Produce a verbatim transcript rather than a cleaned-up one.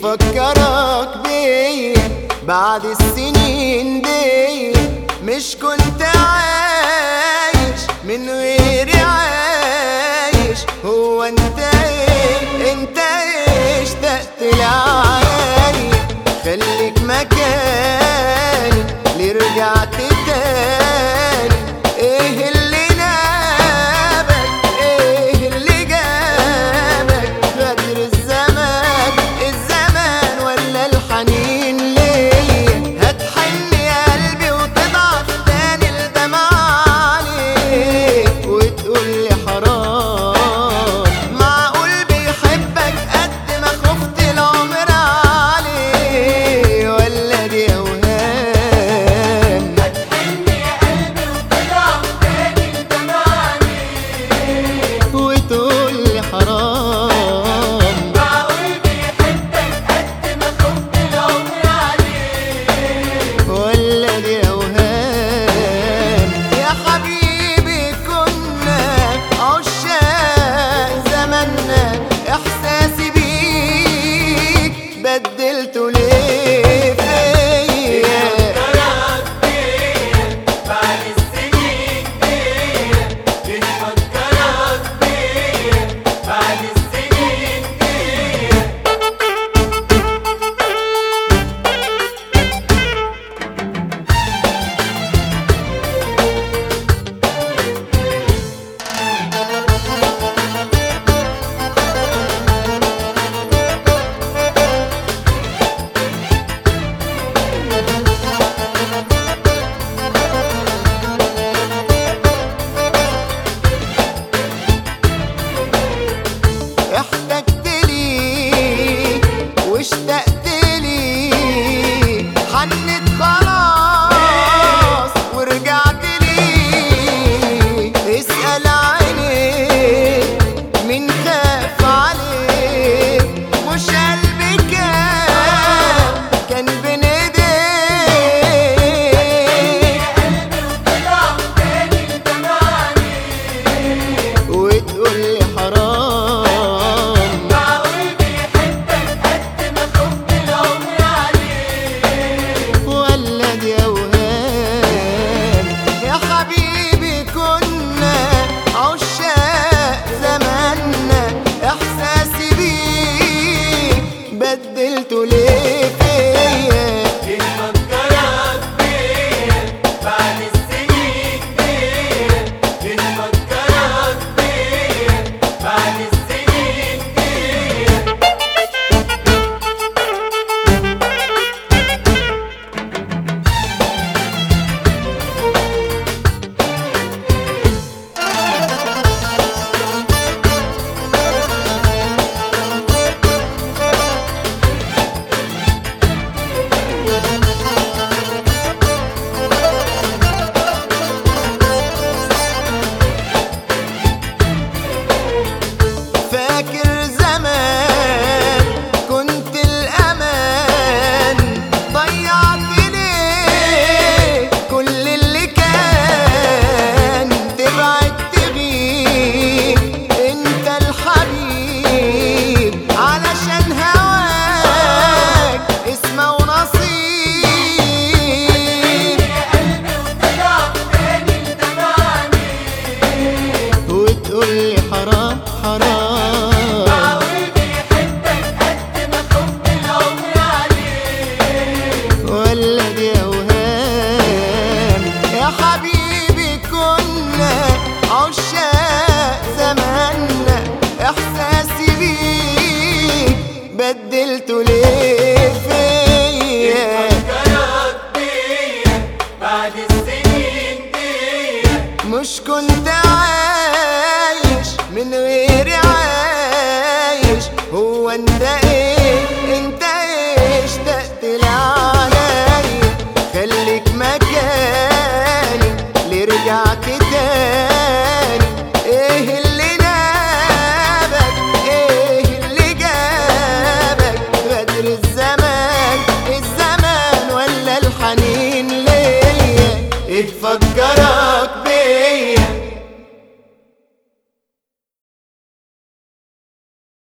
يفكرك بيا بعد السنين دي؟ مش كنت عايش من غيري عايش؟ هو انت ايه انت ايه اشتقت لعالي؟ خليك مكاني ليه رجعت تاني؟ ايه اللي نابك ايه اللي جابك؟ غدر الزمان الزمان ولا الحنين ليا؟ هتحن يا قلبي وتضعف تاني الدمع عليك وتقولي حرام؟ معقول بيحبك قد ما خفت العمر عليه ولا دي اوهام؟ هتحن يا قلبي وتضعف تاني الدمع عليك وتقولي حرام؟ معقول بيحبك قد ما خفت العمر عليك ولا دي اوهام؟ يا حبيبي كنا عشاق زماننا، احساسي بيك بدلته ليه فيا؟ فكرك بيا بعد السنين دي، بتفكرك بيا بعد السنين دي. احتجت لي واشتقت لي، حنت خلاص ورجعت لي. اسأل عينيك مين خاف عليك؟ مش قلبي كان كان بين ايديك قلبي وتضعف تاني الدمع عليك وتقولي حرام؟ معقول بيحبك قد ما خفت العمر عليك ولا دي اوهام؟ يا حبيبي كنا عشاق زماننا، احساسي بيك بدلته ليه فيا؟ بتفكرك بيا بعد السنين دي، بتفكرك بيا بعد السنين دي. فاكر زمان كنت الأمان، ضيعت ليه كل اللي كان؟ تبعد تغيب انت الحبيب علشان هواك اسمه ونصيب. يا قلبي وتضعف تاني الدمع عليك وتقولي حرام حرام؟ معقول بيحبك قد ما خفت العمر عليك ولا دي اوهام؟ يا حبيبي كنا عشاق زماننا، احساسي بيك بدلته ليه فيا؟ بتفكرك بيا بعد السنين دي، مش كنت عايش من غيري عايش؟ هو انت ايه انت ايه اشتقت لعالي؟ خليك مكاني ليه رجعت تاني؟